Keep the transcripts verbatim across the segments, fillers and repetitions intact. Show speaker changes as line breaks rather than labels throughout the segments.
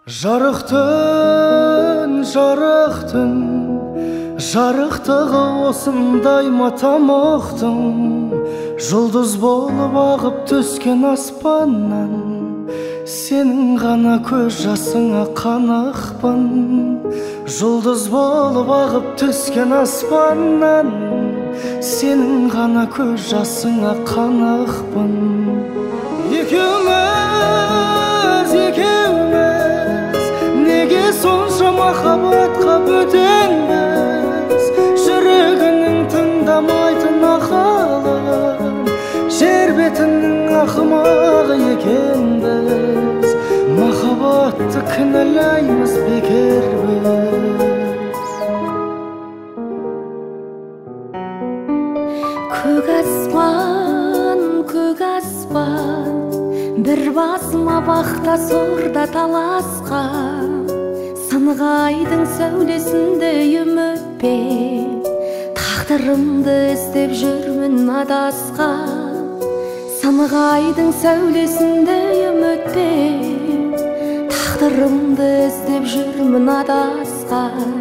Жарықтың, жарықтың, жарықтығы осындай ма тамұқтың, жұлдыз болып ағып түскен аспаннан, сенің ғана көз жасыңа қанықпын. Жұлдыз болып ағып түскен аспаннан, сенің ғана көз жасыңа қанықпын. Екеуміз, екеуміз, неге сонша махаббатқа бөтенбіз? Жүрегінің тыңдамайтын ақылын, жер бетінің ақымағы екенбіз. Махаббатты кінәлаймыз бекер біз.
Көк аспан, көк аспан, бір басыма бақта сорда таласқан. Сынғайдың сәулесінде үмітпен тағдырымды іздеп жүрмін адасқан. Сынғайдың сәулесінде үмітпен тағдырымды іздеп жүрмін адасқан.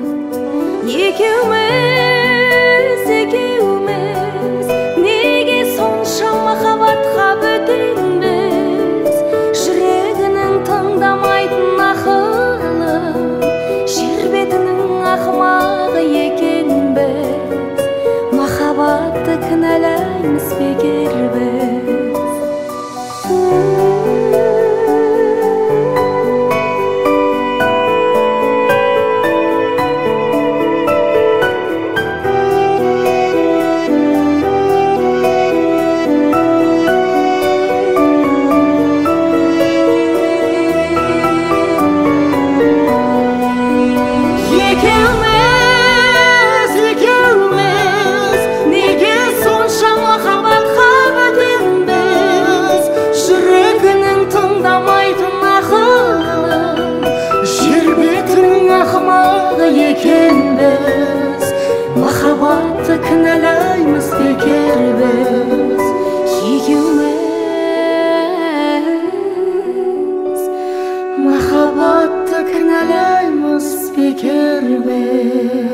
Екеуміз, екеуміз, неге сонша махаббатқа бөтенбіз? Жүрегінің тыңдамайтын ақылын, жер бетінің ақымағы екенбіз. Махаббатты кінәлаймыз бекер біз. Екенбіз, махаббатты кінәлаймыз бекер біз. Екеуміз, махаббатты кінәлаймыз бекер біз.